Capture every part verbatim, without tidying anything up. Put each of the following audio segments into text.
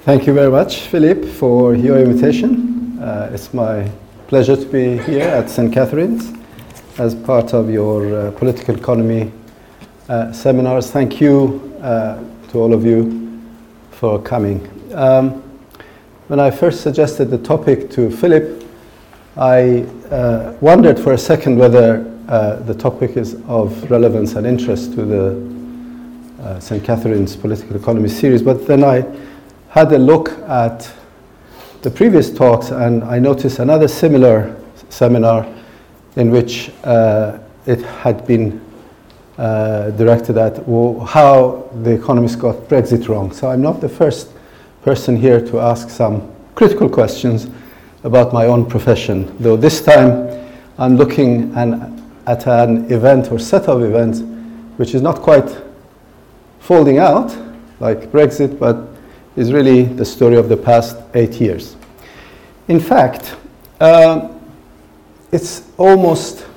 Thank you very much, Philippe, for your invitation. Uh, it's my pleasure to be here at Saint Catherine's as part of your uh, political economy uh, seminars. Thank you uh, to all of you for coming. Um, when I first suggested the topic to Philippe, I uh, wondered for a second whether uh, the topic is of relevance and interest to the uh, Saint Catherine's political economy series, but then I had a look at the previous talks and I noticed another similar seminar in which uh, it had been uh, directed at well, how the economists got Brexit wrong. So I'm not the first person here to ask some critical questions about my own profession, though this time I'm looking an, at an event or set of events which is not quite folding out like Brexit, but is really the story of the past eight years. In fact, uh, it's almost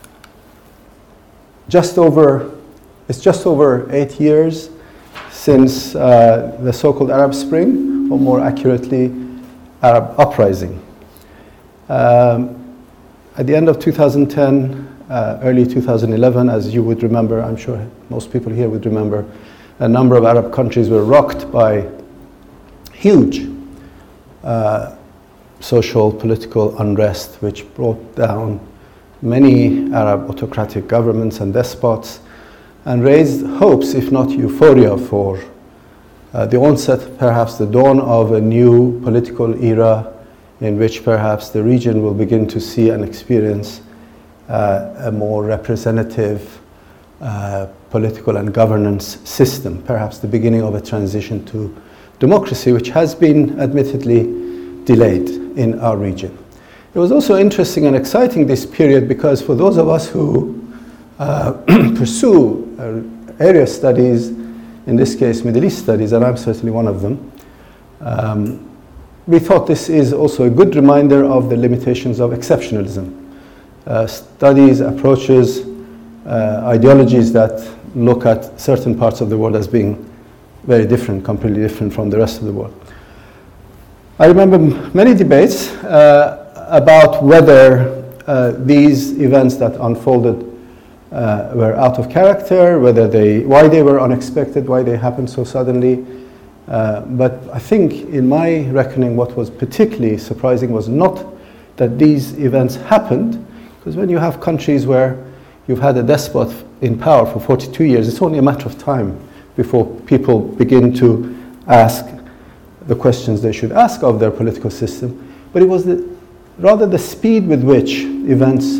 just over, it's just over eight years since uh, the so-called Arab Spring, or more accurately, Arab Uprising. Um, at the end of two thousand ten, uh, early two thousand eleven, as you would remember, I'm sure most people here would remember, a number of Arab countries were rocked by huge uh, social, political unrest, which brought down many Arab autocratic governments and despots and raised hopes, if not euphoria, for uh, the onset, perhaps the dawn of a new political era in which perhaps the region will begin to see and experience uh, a more representative uh, political and governance system, perhaps the beginning of a transition to democracy, which has been admittedly delayed in our region. It was also interesting and exciting this period because for those of us who uh, pursue uh, area studies, in this case Middle East studies, and I'm certainly one of them, um, we thought this is also a good reminder of the limitations of exceptionalism. Uh, studies, approaches, uh, ideologies that look at certain parts of the world as being very different, completely different from the rest of the world. I remember many debates uh, about whether uh, these events that unfolded uh, were out of character, whether they, why they were unexpected, why they happened so suddenly. Uh, but I think, in my reckoning, what was particularly surprising was not that these events happened, because when you have countries where you've had a despot in power for forty-two years, it's only a matter of time before people begin to ask the questions they should ask of their political system. But it was the, rather the speed with which events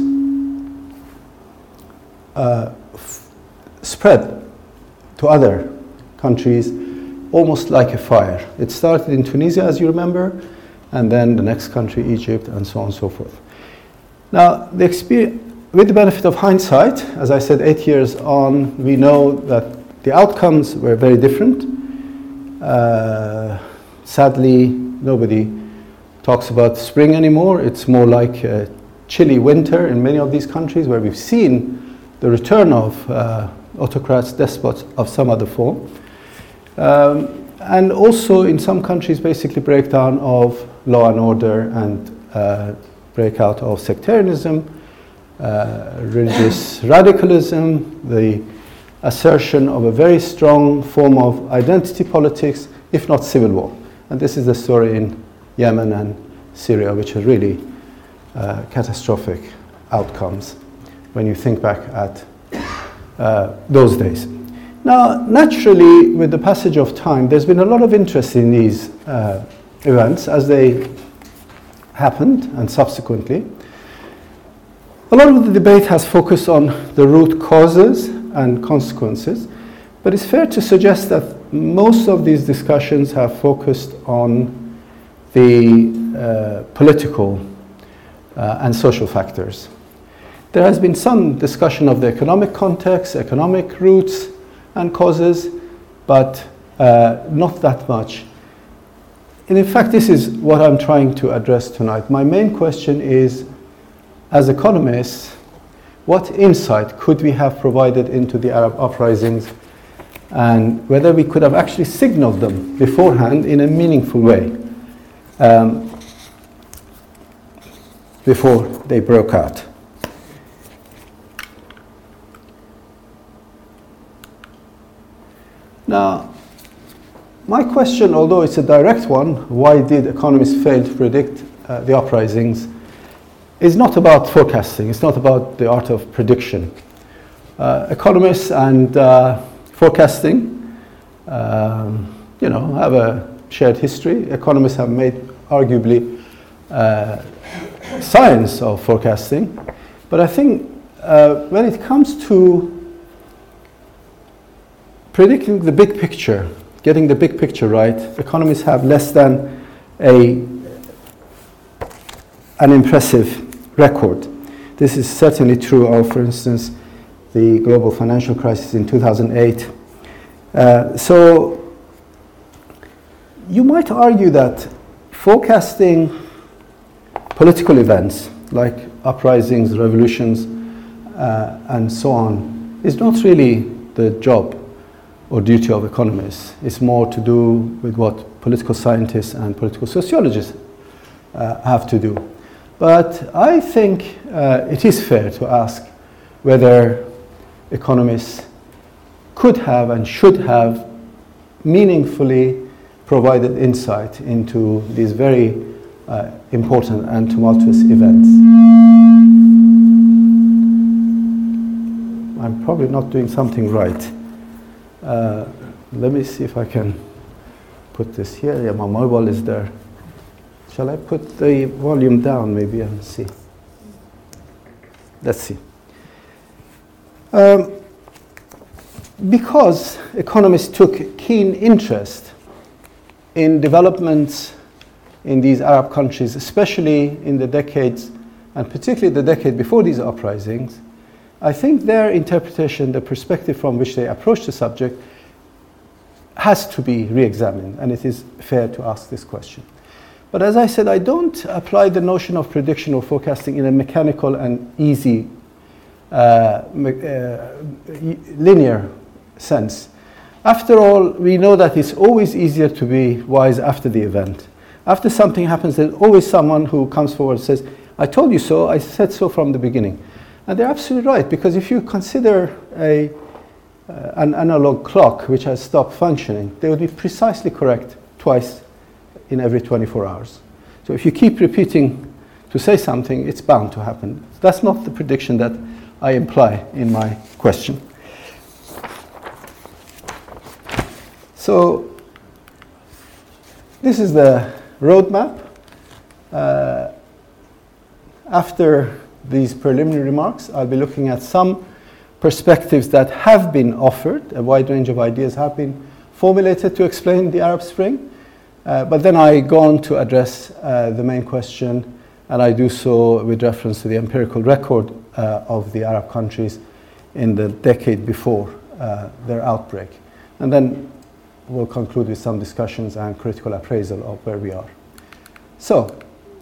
uh, f- spread to other countries, almost like a fire. It started in Tunisia, as you remember, and then the next country, Egypt, and so on and so forth. Now, the experience, with the benefit of hindsight, as I said, eight years on, we know that the outcomes were very different. Uh, sadly, nobody talks about spring anymore. It's more like a chilly winter in many of these countries where we've seen the return of uh, autocrats, despots of some other form. Um, and also in some countries, basically breakdown of law and order and uh, breakout of sectarianism, uh, religious radicalism, the assertion of a very strong form of identity politics, if not civil war. And this is the story in Yemen and Syria, which are really uh, catastrophic outcomes when you think back at uh, those days. Now, naturally, with the passage of time, there's been a lot of interest in these uh, events as they happened and subsequently. A lot of the debate has focused on the root causes and consequences, but it's fair to suggest that most of these discussions have focused on the uh, political uh, and social factors. There has been some discussion of the economic context, economic roots and causes, but uh, not that much. And in fact, this is what I'm trying to address tonight. My main question is, as economists, what insight could we have provided into the Arab uprisings and whether we could have actually signaled them beforehand in a meaningful way um, before they broke out. Now, my question, although it's a direct one, why did economists fail to predict uh, the uprisings, is not about forecasting. It's not about the art of prediction. Uh, economists and uh, forecasting, um, you know, have a shared history. Economists have made arguably uh, science of forecasting. But I think uh, when it comes to predicting the big picture, getting the big picture right, economists have less than a, an impressive record. This is certainly true of, for instance, the global financial crisis in two thousand eight. Uh, so you might argue that forecasting political events like uprisings, revolutions, uh, and so on is not really the job or duty of economists. It's more to do with what political scientists and political sociologists uh, have to do. But I think uh, it is fair to ask whether economists could have and should have meaningfully provided insight into these very uh, important and tumultuous events. I'm probably not doing something right. Uh, let me see if I can put this here. Yeah, my mobile is there. Shall I put the volume down maybe and see? Let's see. Um, because economists took keen interest in developments in these Arab countries, especially in the decades, and particularly the decade before these uprisings, I think their interpretation, the perspective from which they approach the subject, has to be re-examined, and it is fair to ask this question. But as I said, I don't apply the notion of prediction or forecasting in a mechanical and easy, uh, me- uh, linear sense. After all, we know that it's always easier to be wise after the event. After something happens, there's always someone who comes forward and says, I told you so, I said so from the beginning. And they're absolutely right, because if you consider a, uh, an analog clock which has stopped functioning, they would be precisely correct twice in every twenty-four hours. So if you keep repeating to say something, it's bound to happen. That's not the prediction that I imply in my question. So this is the roadmap. Uh, after these preliminary remarks, I'll be looking at some perspectives that have been offered. A wide range of ideas have been formulated to explain the Arab Spring. Uh, but then I go on to address uh, the main question, and I do so with reference to the empirical record uh, of the Arab countries in the decade before uh, their outbreak. And then we'll conclude with some discussions and critical appraisal of where we are. So,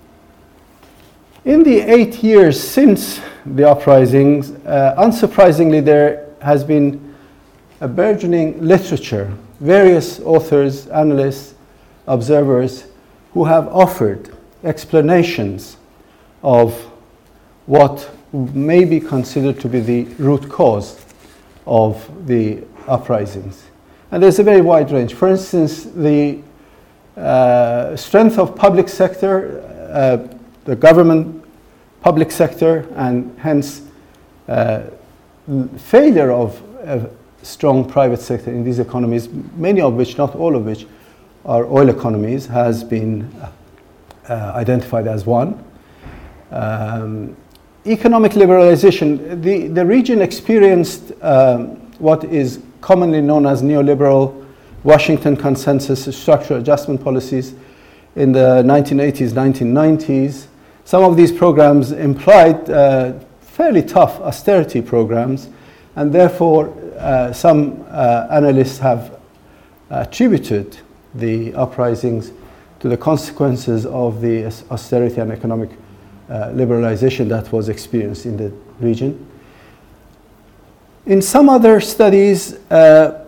in the eight years since the uprisings, uh, unsurprisingly, there has been a burgeoning literature, various authors, analysts, observers who have offered explanations of what may be considered to be the root cause of the uprisings. And there's a very wide range. For instance, the uh, strength of public sector, uh, the government public sector, and hence uh, failure of a strong private sector in these economies, many of which, not all of which, are oil economies, has been uh, identified as one. Um, economic liberalization, the, the region experienced um, what is commonly known as neoliberal Washington consensus structural adjustment policies in the nineteen eighties, nineteen nineties. Some of these programs implied uh, fairly tough austerity programs, and therefore uh, some uh, analysts have attributed the uprisings to the consequences of the austerity and economic uh, liberalization that was experienced in the region. In some other studies, uh,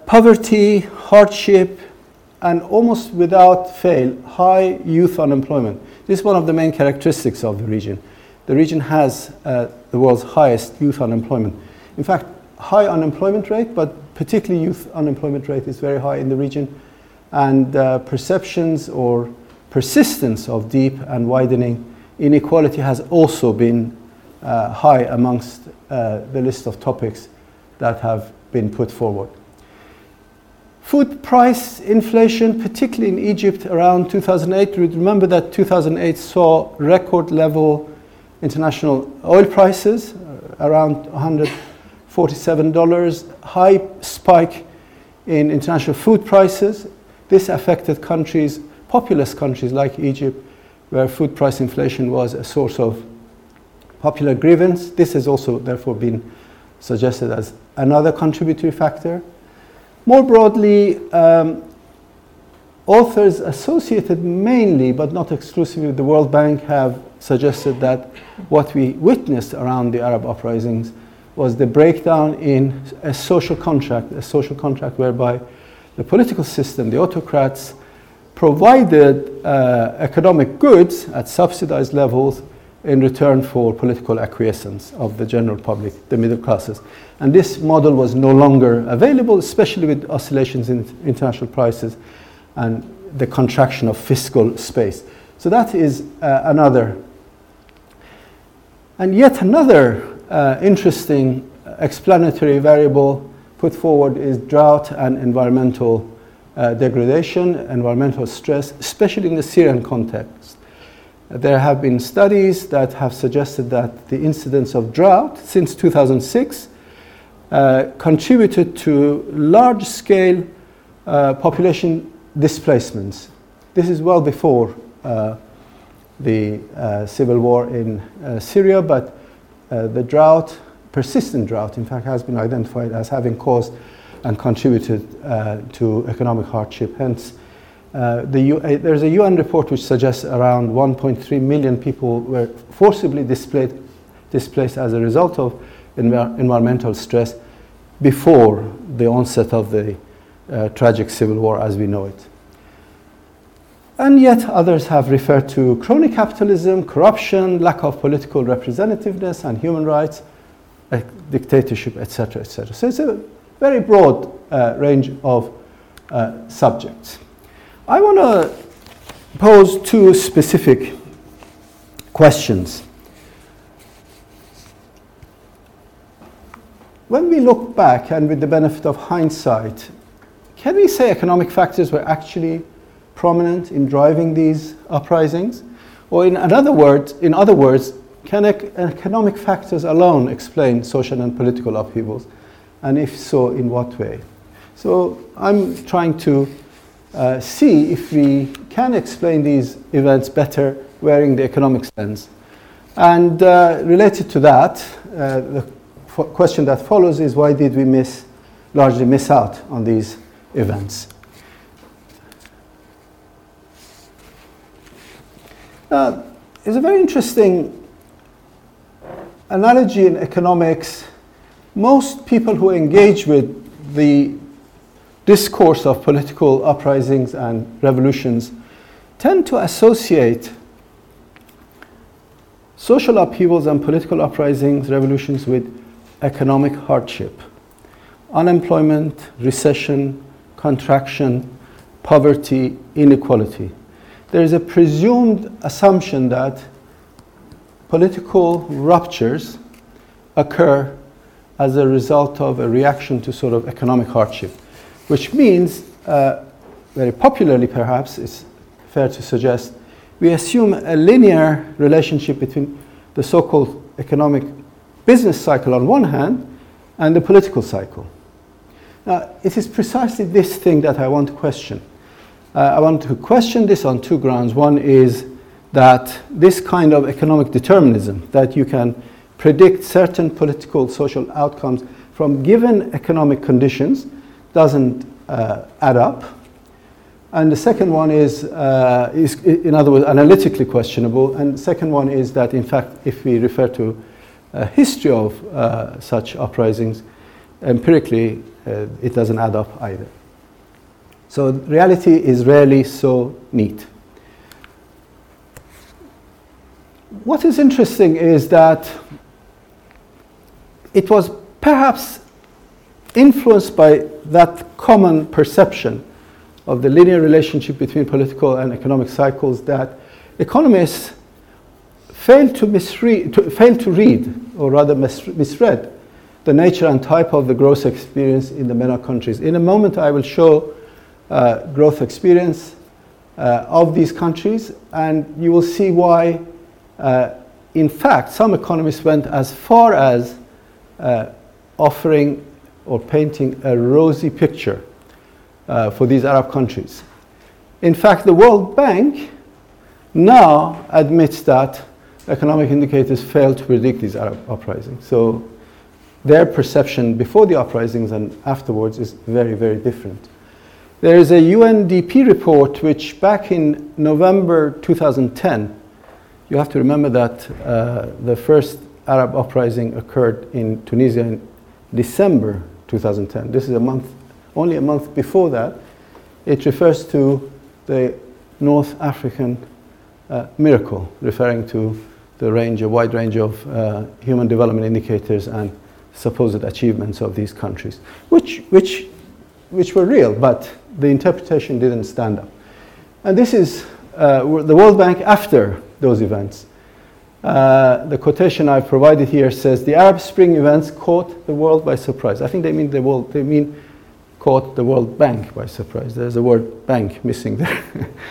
poverty, hardship, and almost without fail, high youth unemployment. This is one of the main characteristics of the region. The region has uh, the world's highest youth unemployment. In fact, high unemployment rate, but particularly youth unemployment rate is very high in the region. And uh, perceptions or persistence of deep and widening inequality has also been uh, high amongst uh, the list of topics that have been put forward. Food price inflation, particularly in Egypt around two thousand eight. Remember that two thousand eight saw record level international oil prices, uh, around one hundred forty-seven dollars, high spike in international food prices. This affected countries, populous countries like Egypt, where food price inflation was a source of popular grievance. This has also therefore been suggested as another contributory factor. More broadly, um, authors associated mainly, but not exclusively, with the World Bank have suggested that what we witnessed around the Arab uprisings was the breakdown in a social contract, a social contract whereby the political system, the autocrats, provided uh, economic goods at subsidized levels in return for political acquiescence of the general public, the middle classes. And this model was no longer available, especially with oscillations in international prices and the contraction of fiscal space. So that is uh, another. And yet another uh, interesting explanatory variable put forward is drought and environmental uh, degradation, environmental stress, especially in the Syrian context. There have been studies that have suggested that the incidence of drought since two thousand six uh, contributed to large-scale uh, population displacements. This is well before uh, the uh, civil war in uh, Syria, but uh, the drought, persistent drought, in fact, has been identified as having caused and contributed uh, to economic hardship. Hence, Uh, the U- uh, there's a U N report which suggests around one point three million people were forcibly displaced, displaced as a result of env- environmental stress before the onset of the uh, tragic civil war as we know it. And yet others have referred to crony capitalism, corruption, lack of political representativeness and human rights, uh, dictatorship, et cetera, et cetera. So it's a very broad uh, range of uh, subjects. I want to pose two specific questions. When we look back and with the benefit of hindsight, can we say economic factors were actually prominent in driving these uprisings? Or in other words, in other words, can ec- economic factors alone explain social and political upheavals? And if so, in what way? So I'm trying to Uh, see if we can explain these events better wearing the economic lens. And uh, related to that, uh, the f- question that follows is why did we miss, largely miss out on these events? Uh, it's a very interesting analogy in economics. Most people who engage with the discourse of political uprisings and revolutions tend to associate social upheavals and political uprisings, revolutions with economic hardship, unemployment, recession, contraction, poverty, inequality. There is a presumed assumption that political ruptures occur as a result of a reaction to sort of economic hardship, which means, uh, very popularly perhaps, it's fair to suggest, we assume a linear relationship between the so-called economic business cycle on one hand and the political cycle. Now, it is precisely this thing that I want to question. Uh, I want to question this on two grounds. One is that this kind of economic determinism, that you can predict certain political, social outcomes from given economic conditions, doesn't uh, add up. And the second one is, uh, is, in other words, analytically questionable. And the second one is that, in fact, if we refer to a history of uh, such uprisings, empirically, uh, it doesn't add up either. So reality is rarely so neat. What is interesting is that it was perhaps influenced by that common perception of the linear relationship between political and economic cycles that economists failed to misread, to, failed to read, or rather mis- misread, the nature and type of the growth experience in the MENA countries. In a moment, I will show uh, growth experience uh, of these countries, and you will see why, uh, in fact, some economists went as far as uh, offering or painting a rosy picture uh, for these Arab countries. In fact, the World Bank now admits that economic indicators fail to predict these Arab uprisings. So their perception before the uprisings and afterwards is very, very different. There is a U N D P report which back in November two thousand ten, you have to remember that uh, the first Arab uprising occurred in Tunisia in December two thousand ten. This is a month, only a month before that. It refers to the North African uh, miracle, referring to the range, a wide range of uh, human development indicators and supposed achievements of these countries, which, which, which were real, but the interpretation didn't stand up. And this is uh, the World Bank after those events. Uh, the quotation I've provided here says, the Arab Spring events caught the world by surprise. I think they mean the world, they mean caught the World Bank by surprise. There's a word bank missing there.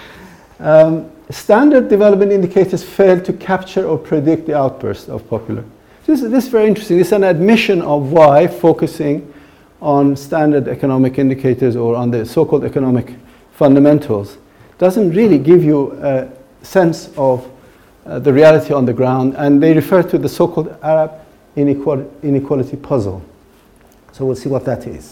um, standard development indicators failed to capture or predict the outburst of popular. This, this is very interesting. This is an admission of why focusing on standard economic indicators or on the so-called economic fundamentals doesn't really give you a sense of uh, the reality on the ground, and they refer to the so-called Arab inequality, inequality puzzle. So we'll see what that is.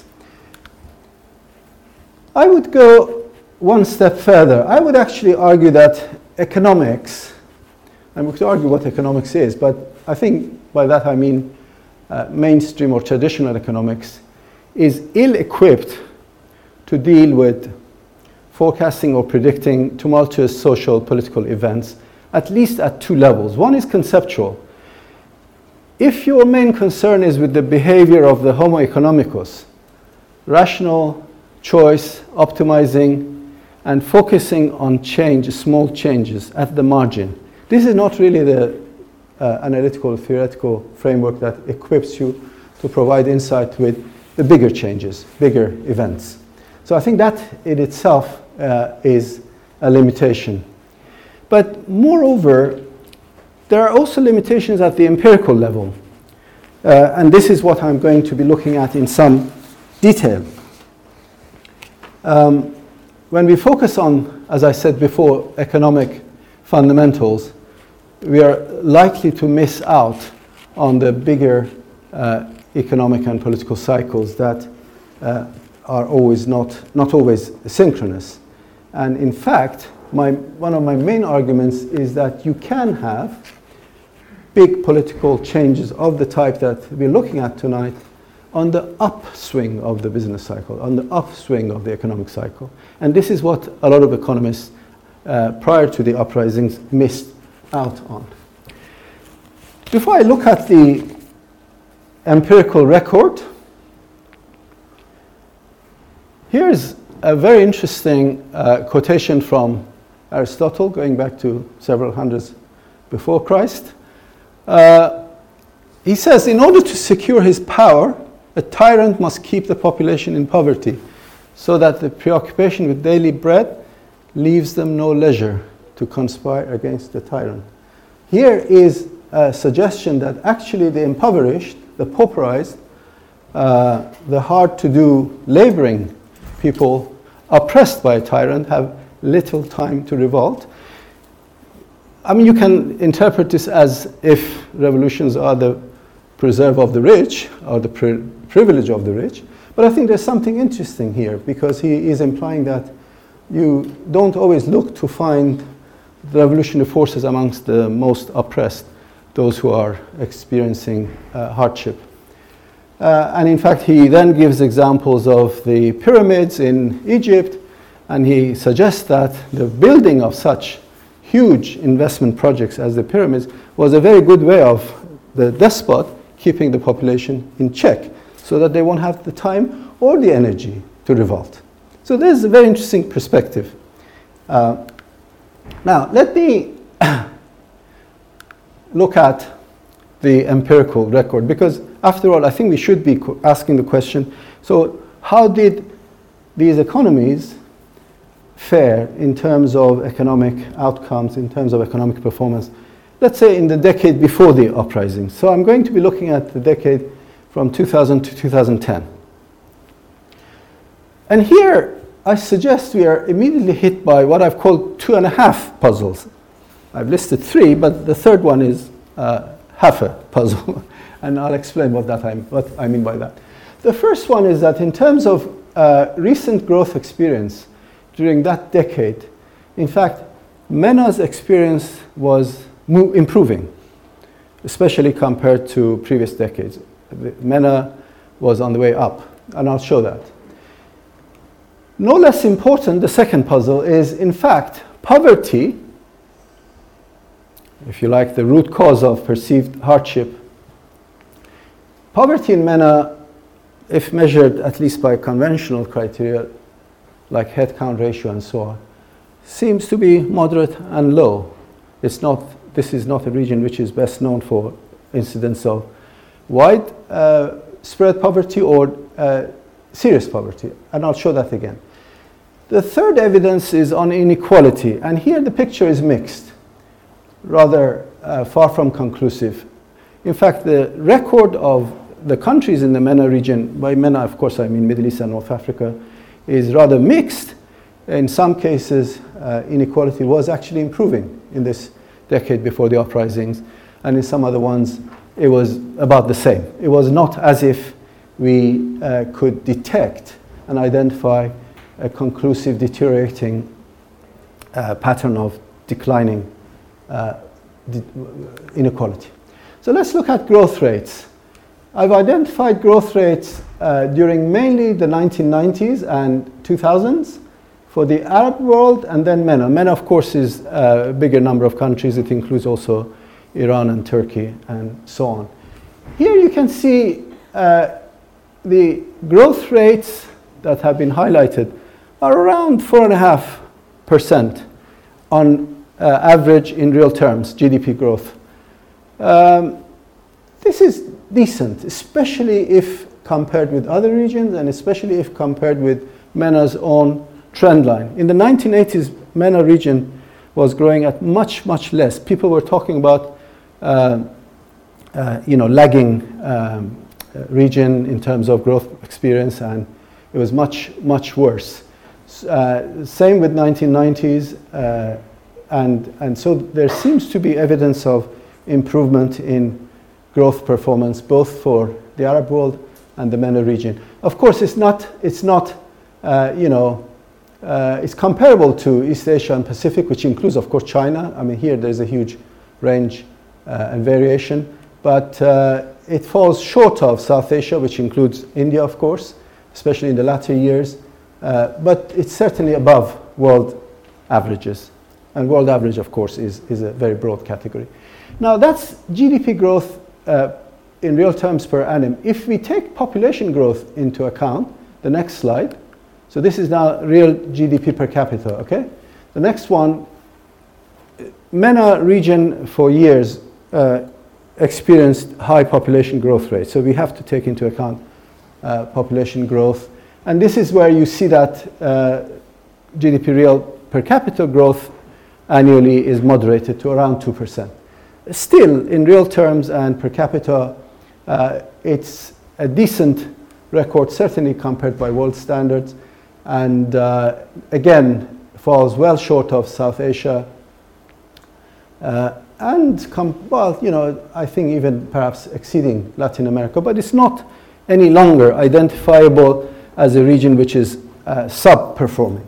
I would go one step further. I would actually argue that economics, and we could argue what economics is, but I think by that I mean uh, mainstream or traditional economics, is ill-equipped to deal with forecasting or predicting tumultuous social political events, at least at two levels. One is conceptual. If your main concern is with the behavior of the Homo economicus, rational choice, optimizing, and focusing on change, small changes at the margin, this is not really the uh, analytical, theoretical framework that equips you to provide insight with the bigger changes, bigger events. So I think that in itself uh, is a limitation. But moreover, there are also limitations at the empirical level. Uh, and this is what I'm going to be looking at in some detail. Um, when we focus on, as I said before, economic fundamentals, we are likely to miss out on the bigger uh, economic and political cycles that uh, are always not, not always synchronous. And in fact, my, one of my main arguments is that you can have big political changes of the type that we're looking at tonight on the upswing of the business cycle, on the upswing of the economic cycle. And this is what a lot of economists uh, prior to the uprisings missed out on. Before I look at the empirical record, here's a very interesting uh, quotation from Aristotle, going back to several hundreds before Christ. Uh, he says, in order to secure his power, a tyrant must keep the population in poverty, so that the preoccupation with daily bread leaves them no leisure to conspire against the tyrant. Here is a suggestion that actually the impoverished, the pauperized, uh, the hard-to-do laboring people oppressed by a tyrant have little time to revolt. I mean, you can interpret this as if revolutions are the preserve of the rich, or the pri- privilege of the rich, but I think there's something interesting here, because he is implying that you don't always look to find the revolutionary forces amongst the most oppressed, those who are experiencing uh, hardship. Uh, and in fact, he then gives examples of the pyramids in Egypt, and he suggests that the building of such huge investment projects as the pyramids was a very good way of the despot keeping the population in check so that they won't have the time or the energy to revolt. So there's a very interesting perspective. Uh, now, let me look at the empirical record, because after all, I think we should be asking the question, so how did these economies fare in terms of economic outcomes, in terms of economic performance, let's say in the decade before the uprising? So I'm going to be looking at the decade from two thousand to two thousand ten. And here, I suggest we are immediately hit by what I've called two and a half puzzles. I've listed three, but the third one is uh, half a puzzle. And I'll explain what, that I'm, what I mean by that. The first one is that in terms of uh, recent growth experience during that decade, in fact, MENA's experience was mo- improving, especially compared to previous decades. The MENA was on the way up, and I'll show that. No less important, the second puzzle is, in fact, poverty, if you like, the root cause of perceived hardship. Poverty in MENA, if measured at least by conventional criteria, like head count ratio and so on, seems to be moderate and low. It's not, this is not a region which is best known for incidence of wide uh, spread poverty or uh, serious poverty, and I'll show that again. The third evidence is on inequality, and here the picture is mixed, rather uh, far from conclusive. In fact, the record of the countries in the MENA region, by MENA of course I mean Middle East and North Africa, is rather mixed. In some cases, uh, inequality was actually improving in this decade before the uprisings, and in some other ones it was about the same. It was not as if we uh, could detect and identify a conclusive deteriorating uh, pattern of declining uh, de- inequality. So let's look at growth rates. I've identified growth rates uh, during mainly the nineteen nineties and two thousands for the Arab world and then MENA. MENA, of course, is a bigger number of countries. It includes also Iran and Turkey and so on. Here you can see uh, the growth rates that have been highlighted are around four point five percent on uh, average in real terms, G D P growth. Um, this is decent, especially if compared with other regions and especially if compared with MENA's own trend line. In the nineteen eighties, MENA region was growing at much, much less. People were talking about uh, uh, you know, lagging um, region in terms of growth experience, and it was much, much worse. Uh, same with nineteen nineties, uh, and, and so there seems to be evidence of improvement in growth performance both for the Arab world and the MENA region. Of course, it's not, it's not uh, you know, uh, it's comparable to East Asia and Pacific, which includes, of course, China. I mean, here there's a huge range uh, and variation, but uh, it falls short of South Asia, which includes India, of course, especially in the latter years. Uh, but it's certainly above world averages. And world average, of course, is, is a very broad category. Now, that's G D P growth uh, in real terms per annum. If we take population growth into account, the next slide, so this is now real G D P per capita, okay? The next one, MENA region for years uh, experienced high population growth rates. So we have to take into account uh, population growth. And this is where you see that uh, G D P real per capita growth annually is moderated to around two percent. Still, in real terms and per capita, uh, it's a decent record, certainly compared by world standards, and uh, again, falls well short of South Asia, uh, and, com- well, you know, I think even perhaps exceeding Latin America, but it's not any longer identifiable as a region which is uh, sub-performing.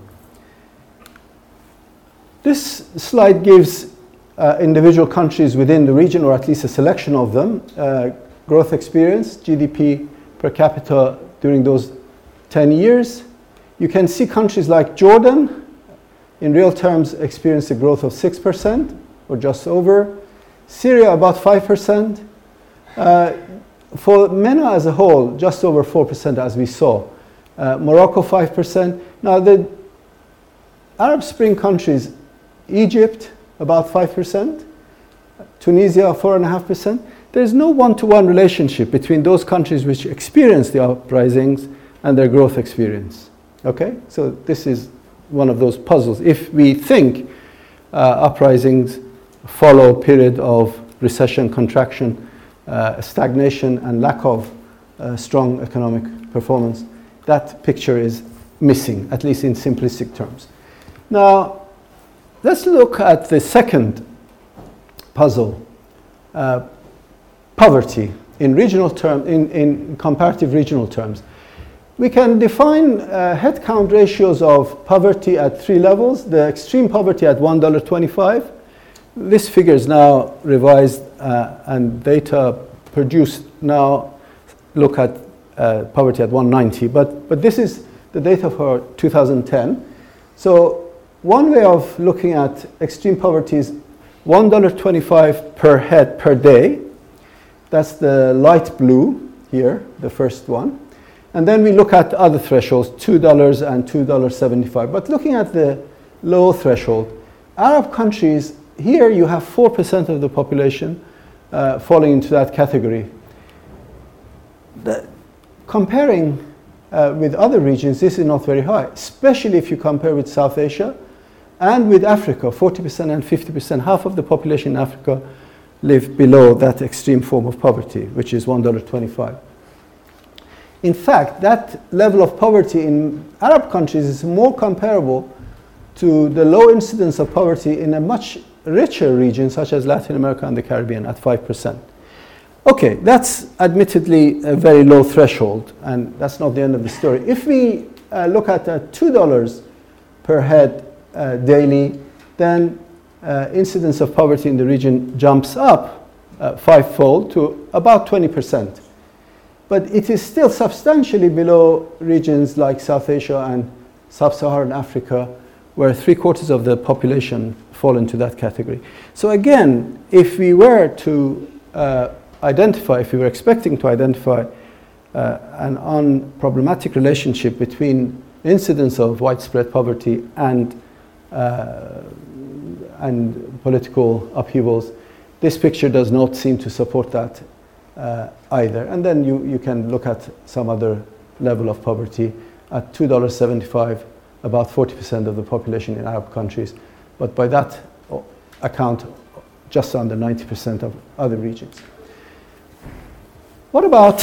This slide gives uh, individual countries within the region, or at least a selection of them, uh, growth experience, G D P per capita during those ten years. You can see countries like Jordan, in real terms, experienced a growth of six percent or just over. Syria, about five percent. Uh, for MENA as a whole, just over four percent as we saw. Uh, Morocco, five percent. Now, the Arab Spring countries, Egypt, about five percent. Tunisia, four point five percent. There is no one-to-one relationship between those countries which experienced the uprisings and their growth experience. Okay? So this is one of those puzzles. If we think uh, uprisings follow a period of recession, contraction, uh, stagnation, and lack of uh, strong economic performance, that picture is missing, at least in simplistic terms. Now, let's look at the second puzzle, uh, poverty in regional term, in, in comparative regional terms. We can define uh, headcount ratios of poverty at three levels. The extreme poverty at one dollar twenty-five. This figure is now revised uh, and data produced now look at uh, poverty at one ninety. But, but this is the data for two thousand ten. So one way of looking at extreme poverty is one dollar twenty-five per head per day. That's the light blue here, the first one. And then we look at other thresholds, two dollars and two dollars and seventy-five cents. But looking at the low threshold, Arab countries, here you have four percent of the population uh, falling into that category. The, comparing uh, with other regions, this is not very high, especially if you compare with South Asia and with Africa, forty percent and fifty percent. Half of the population in Africa live below that extreme form of poverty, which is one dollar twenty-five. In fact, that level of poverty in Arab countries is more comparable to the low incidence of poverty in a much richer region, such as Latin America and the Caribbean, at five percent. Okay, that's admittedly a very low threshold, and that's not the end of the story. If we uh, look at uh, two dollars per head uh, daily, then uh, incidence of poverty in the region jumps up uh, fivefold to about twenty percent. But it is still substantially below regions like South Asia and Sub-Saharan Africa, where three quarters of the population fall into that category. So again, if we were to uh, identify, if we were expecting to identify uh, an unproblematic relationship between incidence of widespread poverty and, uh, and political upheavals, this picture does not seem to support that uh, either. And then you, you can look at some other level of poverty. At two dollars and seventy-five cents, about forty percent of the population in Arab countries, but by that account, just under ninety percent of other regions. What about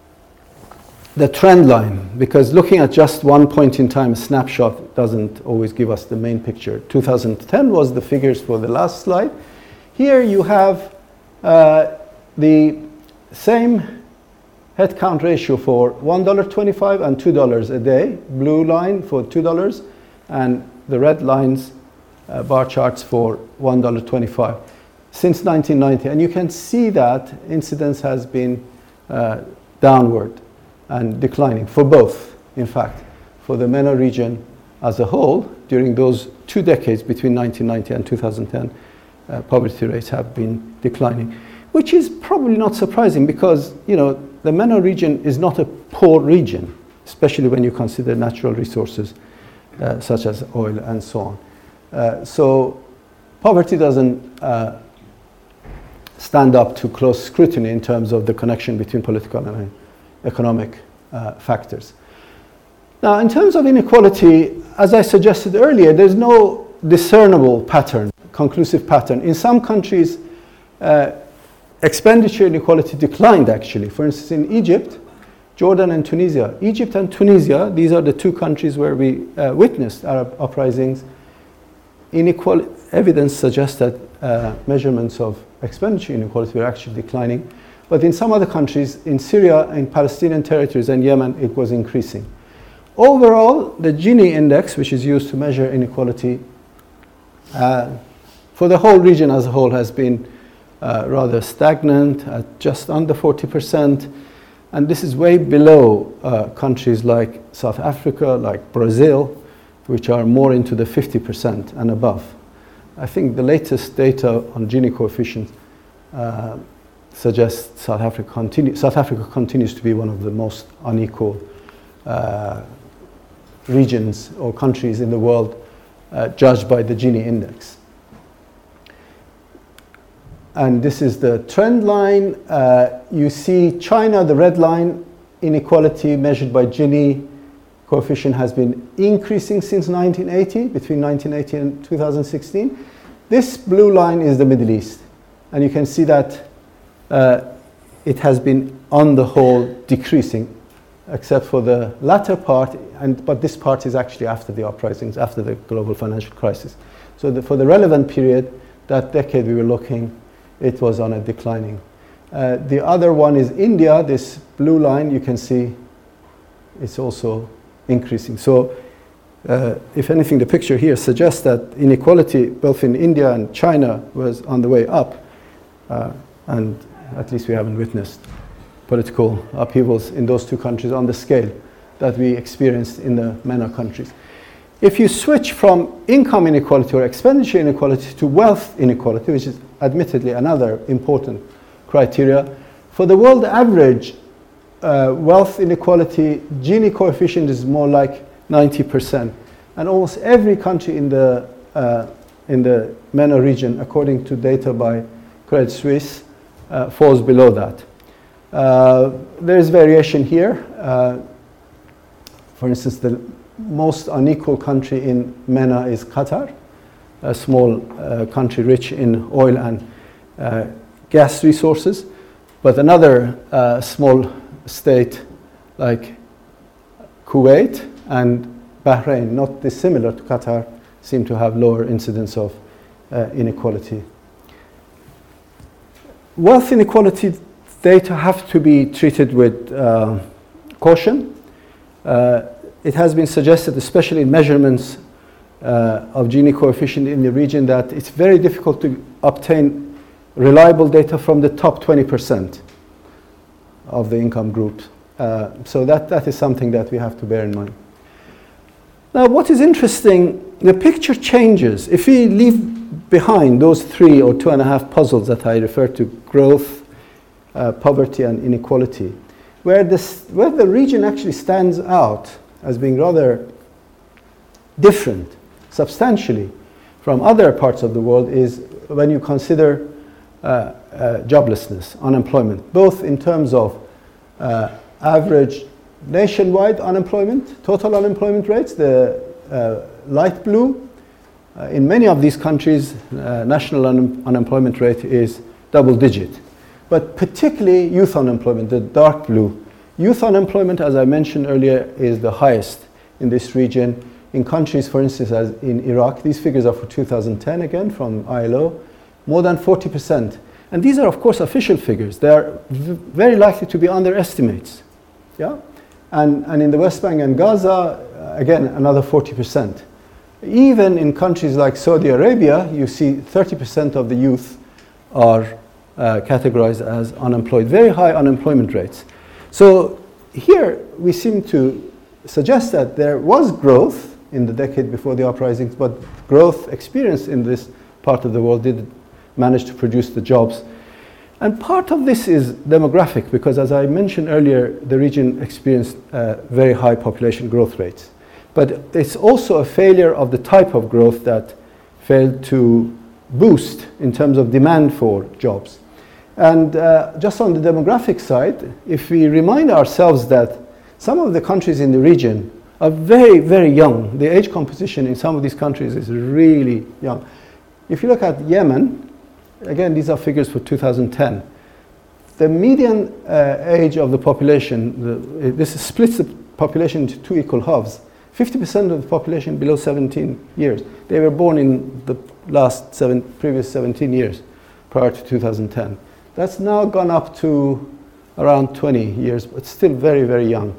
the trend line? Because looking at just one point in time snapshot doesn't always give us the main picture. two thousand ten was the figures for the last slide. Here you have uh, the same headcount ratio for one dollar twenty-five and two dollars a day, blue line for two dollars, and the red lines, uh, bar charts for one dollar twenty-five since nineteen ninety. And you can see that incidence has been uh, downward and declining for both, in fact, for the MENA region as a whole. During those two decades between nineteen ninety and two thousand ten, uh, poverty rates have been declining, which is probably not surprising because, you know, the MENA region is not a poor region, especially when you consider natural resources uh, such as oil and so on. Uh, so poverty doesn't uh, stand up to close scrutiny in terms of the connection between political and economic uh, factors. Now, in terms of inequality, as I suggested earlier, there's no discernible pattern, conclusive pattern. In some countries, uh, expenditure inequality declined actually. For instance, in Egypt, Jordan and Tunisia. Egypt and Tunisia, these are the two countries where we uh, witnessed Arab uprisings. Inequality evidence suggests that uh, measurements of expenditure inequality were actually declining. But in some other countries, in Syria, in Palestinian territories and Yemen, it was increasing. Overall, the Gini index, which is used to measure inequality, uh, for the whole region as a whole has been Uh, rather stagnant at just under forty percent. And this is way below uh, countries like South Africa, like Brazil, which are more into the fifty percent and above. I think the latest data on Gini coefficient uh, suggests South Africa, continue, South Africa continues to be one of the most unequal uh, regions or countries in the world uh, judged by the Gini index. And this is the trend line. Uh, you see China, the red line, inequality measured by Gini coefficient has been increasing since nineteen eighty, between nineteen eighty and two thousand sixteen. This blue line is the Middle East. And you can see that uh, it has been, on the whole, decreasing, except for the latter part, and, but this part is actually after the uprisings, after the global financial crisis. So the, for the relevant period, that decade we were looking, it was on a declining. Uh, the other one is India. This blue line, you can see it's also increasing. So uh, if anything, the picture here suggests that inequality both in India and China was on the way up. Uh, and at least we haven't witnessed political upheavals in those two countries on the scale that we experienced in the MENA countries. If you switch from income inequality or expenditure inequality to wealth inequality, which is admittedly another important criteria, for the world average uh, wealth inequality, Gini coefficient is more like ninety percent. And almost every country in the, uh, in the MENA region, according to data by Credit Suisse, uh, falls below that. Uh, there is variation here. Uh, for instance, the most unequal country in MENA is Qatar, a small uh, country rich in oil and uh, gas resources. But another uh, small state like Kuwait and Bahrain, not dissimilar to Qatar, seem to have lower incidence of uh, inequality. Wealth inequality data have to be treated with uh, caution. Uh, it has been suggested, especially in measurements uh, of Gini coefficient in the region, that it's very difficult to obtain reliable data from the top twenty percent of the income groups. Uh, so that, that is something that we have to bear in mind. Now, what is interesting, the picture changes. If we leave behind those three or two and a half puzzles that I referred to, growth, uh, poverty, and inequality, where, this, where the region actually stands out as being rather different, substantially, from other parts of the world is when you consider uh, uh, joblessness, unemployment, both in terms of uh, average nationwide unemployment, total unemployment rates, the uh, light blue. Uh, in many of these countries, uh, national un- unemployment rate is double digit. But particularly youth unemployment, the dark blue. Youth unemployment, as I mentioned earlier, is the highest in this region. In countries, for instance, as in Iraq, these figures are for two thousand ten again from I L O, more than forty percent. And these are, of course, official figures. They are v- very likely to be underestimates. Yeah? And, and in the West Bank and Gaza, uh, again, another forty percent. Even in countries like Saudi Arabia, you see thirty percent of the youth are uh, categorized as unemployed, very high unemployment rates. So here we seem to suggest that there was growth in the decade before the uprisings, but growth experienced in this part of the world didn't manage to produce the jobs. And part of this is demographic, because as I mentioned earlier, the region experienced uh, very high population growth rates. But it's also a failure of the type of growth that failed to boost in terms of demand for jobs. And uh, just on the demographic side, if we remind ourselves that some of the countries in the region are very, very young, the age composition in some of these countries is really young. If you look at Yemen, again, these are figures for two thousand ten. The median uh, age of the population, the, this splits the population into two equal halves. fifty percent of the population below seventeen years. They were born in the last seven, previous seventeen years prior to two thousand ten. That's now gone up to around twenty years, but still very, very young.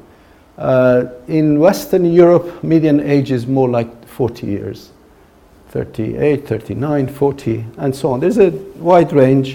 Uh, in Western Europe, median age is more like forty years. thirty-eight, thirty-nine, forty, and so on. There's a wide range.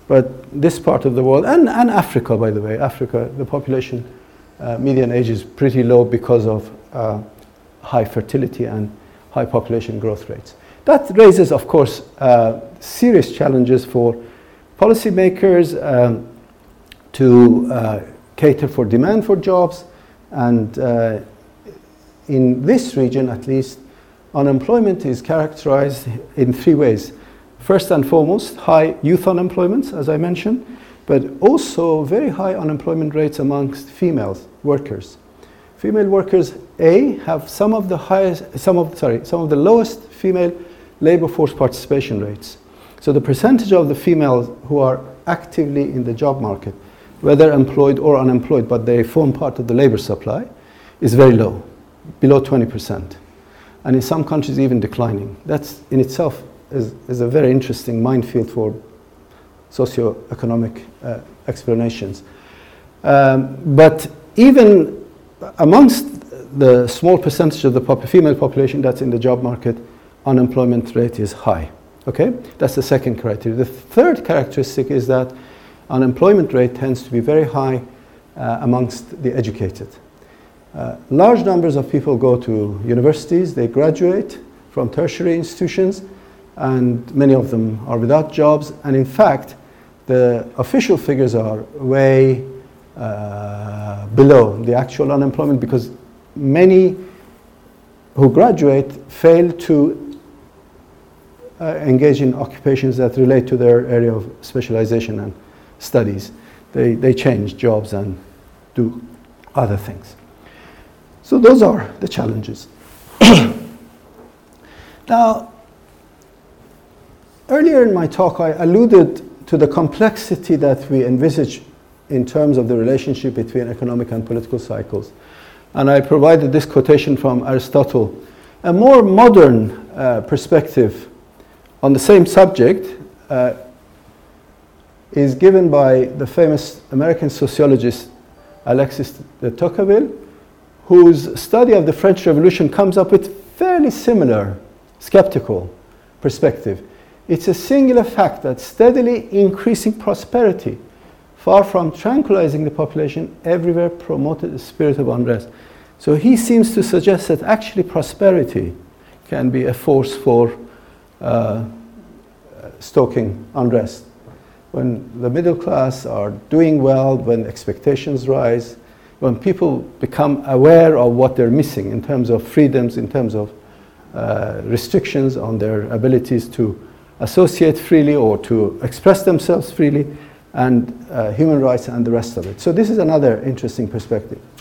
but this part of the world, and, and Africa, by the way, Africa, the population uh, median age is pretty low because of uh, high fertility and high population growth rates. That raises, of course, uh, serious challenges for policymakers um, to uh, cater for demand for jobs, and uh, in this region at least, unemployment is characterized in three ways. First and foremost, high youth unemployment, as I mentioned, but also very high unemployment rates amongst female workers. Female workers, A, have some of the highest, some of, sorry, some of the lowest female labor force participation rates. So the percentage of the females who are actively in the job market, whether employed or unemployed, but they form part of the labor supply, is very low, below twenty percent. And in some countries even declining. That's in itself is, is a very interesting minefield for socioeconomic uh, explanations. Um, but even amongst the small percentage of the pop female population that's in the job market, unemployment rate is high. Okay, that's the second criteria. The third characteristic is that unemployment rate tends to be very high uh, amongst the educated. Uh, large numbers of people go to universities, they graduate from tertiary institutions, and many of them are without jobs. And in fact, the official figures are way uh, below the actual unemployment, because many who graduate fail to uh, engage in occupations that relate to their area of specialization and studies. They, they change jobs and do other things. So those are the challenges. Now, earlier in my talk, I alluded to the complexity that we envisage in terms of the relationship between economic and political cycles. And I provided this quotation from Aristotle. A more modern uh, perspective on the same subject uh, is given by the famous American sociologist Alexis de Tocqueville, whose study of the French Revolution comes up with fairly similar skeptical perspective. It's a singular fact that steadily increasing prosperity, far from tranquilizing the population, everywhere promoted a spirit of unrest. So he seems to suggest that actually prosperity can be a force for uh, stoking unrest. When the middle class are doing well, when expectations rise, when people become aware of what they're missing in terms of freedoms, in terms of uh, restrictions on their abilities to associate freely or to express themselves freely, and uh, human rights and the rest of it. So this is another interesting perspective.